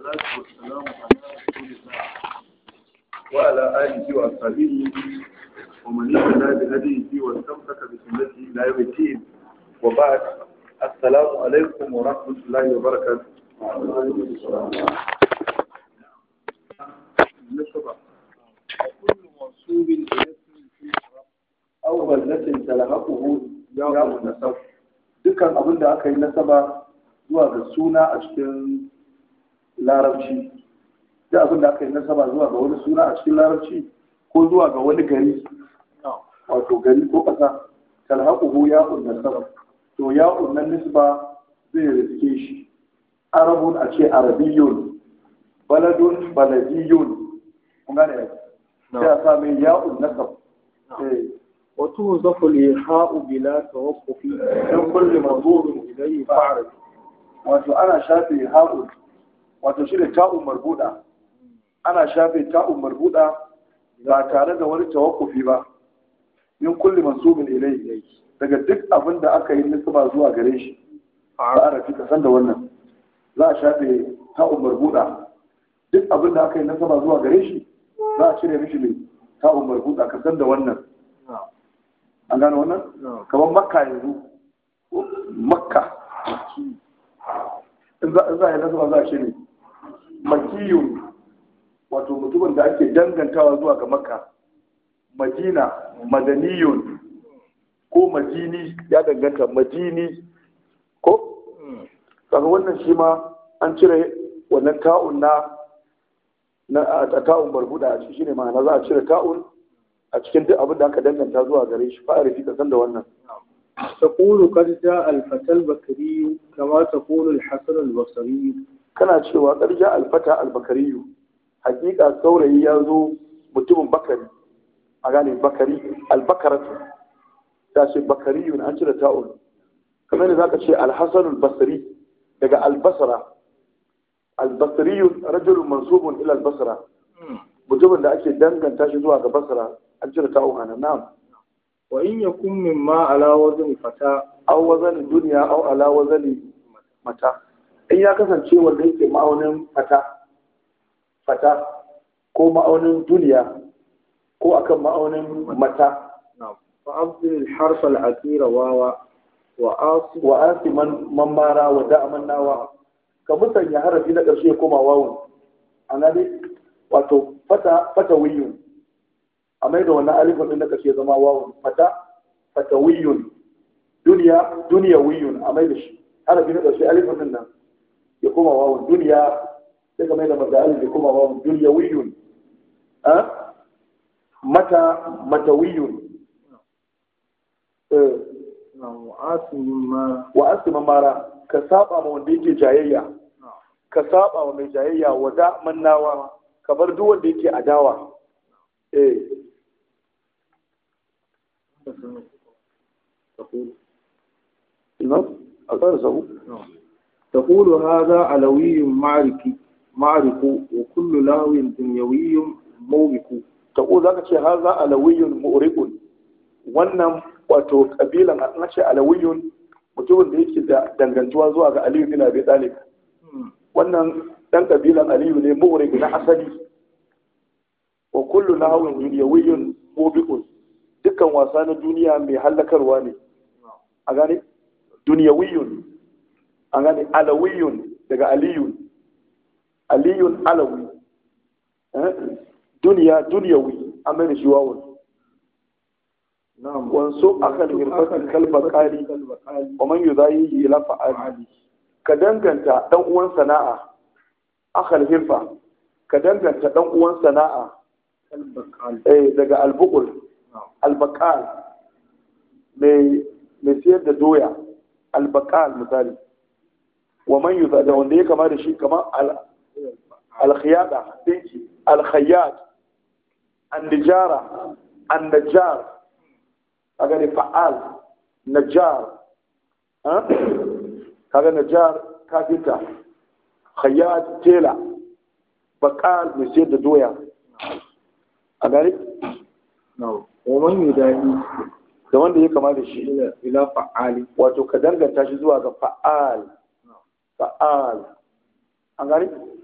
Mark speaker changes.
Speaker 1: والصلاة والسلام على رسول الله وعلى آله وأصحابه ومن اهتدى بهديه واستمسك بسنته إلى يوم الدين. وبعد، السلام عليكم ورحمة الله وبركاته. وكل منصوب إلى اسم أو بلدة تلحقه ياء النسب. dukkan abin da aka yi nasaba zuwa ga suna a cikin larabci, duk abin da aka yi nasaba zuwa ga wani suna a cikin larabci ko zuwa ga wani gari, wato gari ko ƙasa, talhaquhu ya'un nasab, to ya'un nan nisba zai riske shi. Arabun a ce arabiyyun, baladun baladiyun, kun gane sai a sa mai ya'un nasab.
Speaker 2: وتوظف الإيحاء بلا توقف من كل منظور إليه فاعرف.
Speaker 1: wato ana shafe ha'un, wato shi da ta'un marbuda, ana shafe ta'un marbuda ba tare da wani tawakkufi ba, min kulli mansubin ilayhi, daga duk abin da aka yi nisba zuwa gare shi. fa'arafi ka san da wannan, za a shafe ta'un marbuda, duk abin da aka yi nisba zuwa gare shi za a cire mishi mai ta'un marbuda, ka san da wannan. an gano wannan? kamar makka yanzu, makka in za a yi nasaba za a ce ne makiyun, wato mutumin da ake dangantawa zuwa ga makka. madina, madaniyun, ko madini, ya danganta madini ko? kaga wannan shi ma an cire wannan ta'un na ta'un barbuda a ciki, shine ma'ana za a cire ta'un a cikin duk abin da aka danganta zuwa gare shi. fa'arifi ka san da wannan.
Speaker 2: تقول قد جاء الفتى البكري كما تقول الحسن البصري.
Speaker 1: kana cewa qad ja'a al-fata al-bakari, hakika saurayi ya zo, mutumin bakari. a gane bakari, al-bakaratu ta ce bakari an cire ta'un, kamar ne zaka ce al-hasan al-basri daga al-basra. al-basri rajulun mansubun ila al-basra, mutumin da ake danganta shi zuwa ga basra, an cire ta'un anan. na'am.
Speaker 2: wa in yakun mimma ala wazni fata
Speaker 1: aw wazani dunya aw ala wazani mata, in ya kasance wanda yake ma'aunin fata ko ma'aunin duniya ko akan ma'aunin mata.
Speaker 2: fa abdil harf al akhira wawa
Speaker 1: wa asiman mamara wa da'aman nawa, ka musanya harafi na ƙarshe koma wawun. annabi wato fata wiyun, a mai da wannan alifin din na ƙarshe zama wawun. fata wiyun, duniya wiyun, a mai da shi harafi na ƙarshe alifin din nan ya koma wawun. duniya sai ka mai da mazalin ya koma wawun. duniya wiyun. mata wiyun. wa asiman mara, ka saba ma wanda yake jayayya, ka saba wa mai jayayya. wa da mannawa, ka bar duk wanda yake adawa.
Speaker 2: تقول هذا علوي معرك وكل لاو دنيوي موبك.
Speaker 1: تقول ذاك شيء هذا علوي مؤرق, wannan wato kabilan an ce alawiyun, mutumin da yake da dangantuwa zuwa ga Aliyu bin Abi Talib. wannan dan kabilan Aliyu ne, mu'riq na asali. wa kullu lahawin dunyawiyyun mubiqun, dukkan wasa na duniya mai hallakarwa ne. a gane dunyawiyyun, a gane alawiyun daga aliyun alawi, dunyawi an mai da shi wawun. wansu akal hirfatin kalbakari wa man yuzayihi ila fa'ali, ka danganta dan uwan sana'a. akal hirfa, ka danganta dan uwan sana'a daga albukul, albakal mai siyar da doya, albakal misali. wa man yuza, da wanda ya kama da shi, kamar alkhiyada, dinki, alkhayyad, annijara, annajjar, a gani fa'al, najjar, kaga najjar kafinta, khayyad tela, bakal mai siyar da doya. a gani
Speaker 2: wa man yudahi,
Speaker 1: da wanda ya kama da shi
Speaker 2: ila fa'ali,
Speaker 1: wato ka danganta shi zuwa ga fa'al. an gani